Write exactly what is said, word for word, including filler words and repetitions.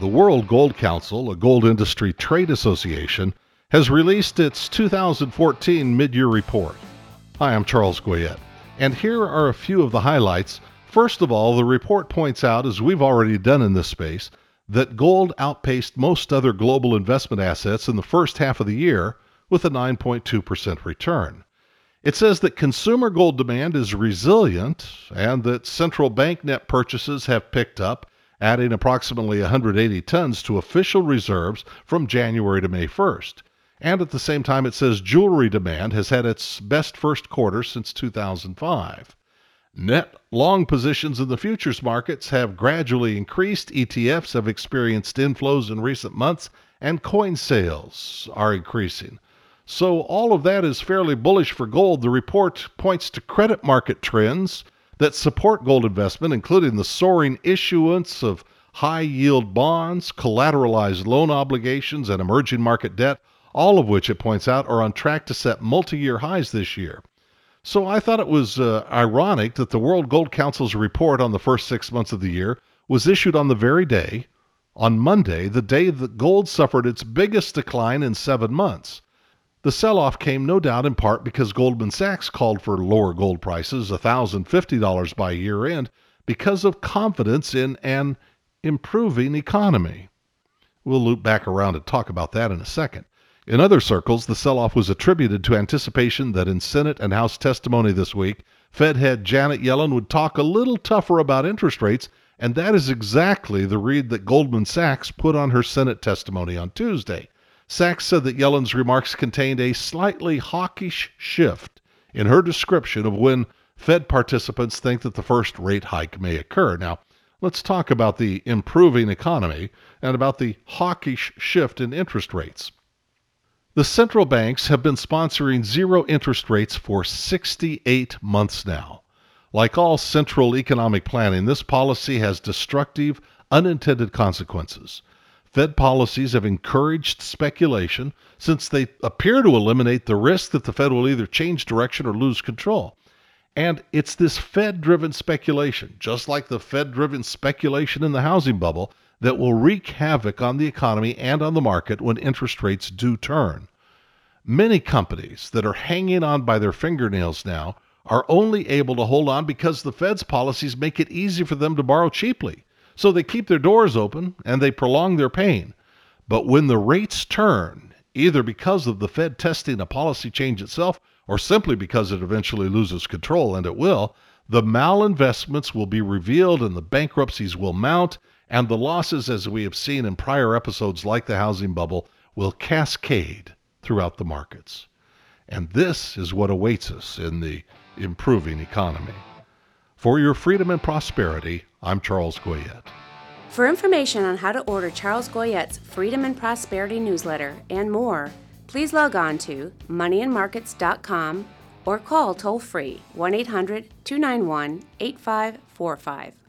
The World Gold Council, a gold industry trade association, has released its two thousand fourteen mid-year report. Hi, I'm Charles Goyette, and here are a few of the highlights. First of all, the report points out, as we've already done in this space, that gold outpaced most other global investment assets in the first half of the year with a nine point two percent return. It says that consumer gold demand is resilient and that central bank net purchases have picked up, adding approximately one hundred eighty tons to official reserves from January to May first. And at the same time, it says jewelry demand has had its best first quarter since two thousand five. Net long positions in the futures markets have gradually increased. E T Fs have experienced inflows in recent months, and coin sales are increasing. So all of that is fairly bullish for gold. The report points to credit market trends that support gold investment, including the soaring issuance of high-yield bonds, collateralized loan obligations, and emerging market debt, all of which, it points out, are on track to set multi-year highs this year. So I thought it was uh, ironic that the World Gold Council's report on the first six months of the year was issued on the very day, on Monday, the day that gold suffered its biggest decline in seven months. The sell-off came no doubt in part because Goldman Sachs called for lower gold prices, one thousand fifty dollars by year-end, because of confidence in an improving economy. We'll loop back around and talk about that in a second. In other circles, the sell-off was attributed to anticipation that in Senate and House testimony this week, Fed head Janet Yellen would talk a little tougher about interest rates, and that is exactly the read that Goldman Sachs put on her Senate testimony on Tuesday. Sachs said that Yellen's remarks contained a slightly hawkish shift in her description of when Fed participants think that the first rate hike may occur. Now, let's talk about the improving economy and about the hawkish shift in interest rates. The central banks have been sponsoring zero interest rates for sixty-eight months now. Like all central economic planning, this policy has destructive, unintended consequences. Fed policies have encouraged speculation since they appear to eliminate the risk that the Fed will either change direction or lose control. And it's this Fed-driven speculation, just like the Fed-driven speculation in the housing bubble, that will wreak havoc on the economy and on the market when interest rates do turn. Many companies that are hanging on by their fingernails now are only able to hold on because the Fed's policies make it easy for them to borrow cheaply. So they keep their doors open and they prolong their pain. But when the rates turn, either because of the Fed testing a policy change itself or simply because it eventually loses control, and it will, the malinvestments will be revealed and the bankruptcies will mount, and the losses, as we have seen in prior episodes like the housing bubble, will cascade throughout the markets. And this is what awaits us in the improving economy. For your freedom and prosperity, I'm Charles Goyette. For information on how to order Charles Goyette's Freedom and Prosperity newsletter and more, please log on to money and markets dot com or call toll-free one eight hundred two nine one eight five four five.